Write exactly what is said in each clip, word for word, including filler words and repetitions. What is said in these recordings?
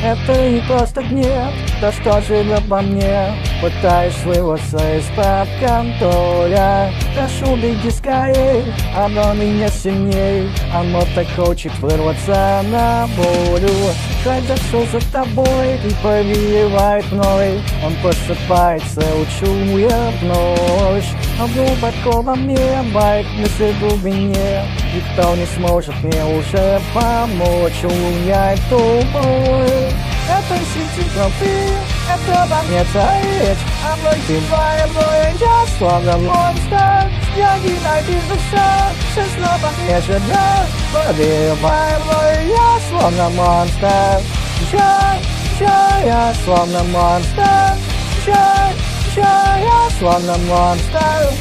Это не просто гнев, да что же обо мне? Пытаюсь вырваться из-под контроля. Прошу, беги скорей, оно меня сильней. Оно так хочет вырваться на волю. Край зашел за тобой и повелевает мной. Он просыпается, учуя вновь. Но глубоко во мне бает мысль в глубине. Никто не сможет мне уже помочь унять ту боль. Это сети крови, это во мне царит. А мной кивая мной, я словно монстр. Я ненавижу все, все снова не живет. Пробивая мной, я словно монстр. Я, я, я словно монстр. Я, я, я словно монстр.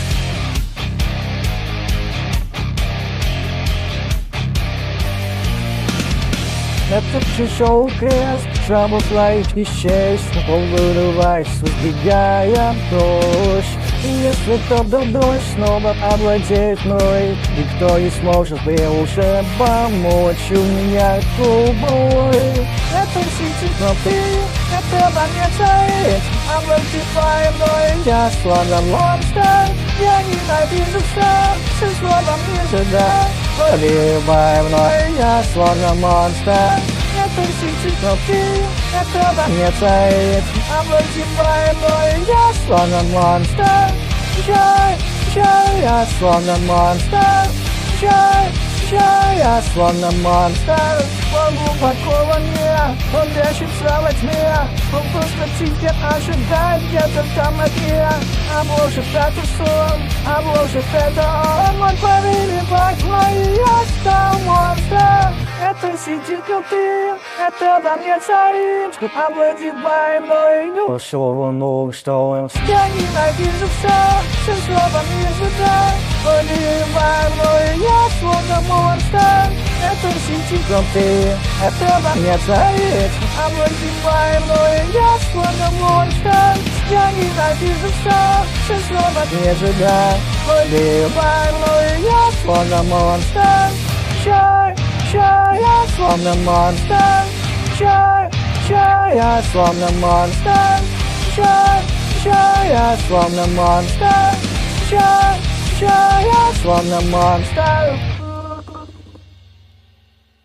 Это чужой крест, trouble life исчез, на пол вырываясь, сбегая прочь. И если тот дождь снова овладеет мной, никто не сможет мне уже помочь унять ту боль. Это сети крови, это во мне царит, а выкипая мной, я словно монстр. Я ненавижу все, все словно мне ждать. Пробивая мной, я словно монстр. Это сети крови, это во мне царит, а выкипая мной, я словно монстр. Я, я, я словно монстр. Я, я, я словно монстр. Он глубоко во мне, он прячется во тьме. Он просто тихо ожидает где-то там от меня. А может это сон, а может это он. Он повелевает мной, я стал монстром. Это сидит ты, это во мне царит, овладевая мной. Пошел ну, что он. Я ненавижу все, все слова мне ждать. Повелевая мной, я словно монстр. Это сидит ты, это во мне царит, овладевая мной, я словно монстр. Я ненавижу все, все слова мне ждать. Повелевая мной, я словно монстр. Я, я, я словно монстр. Я, я, я словно монстр. Я, я, я словно монстр. Я, я, я словно монстр.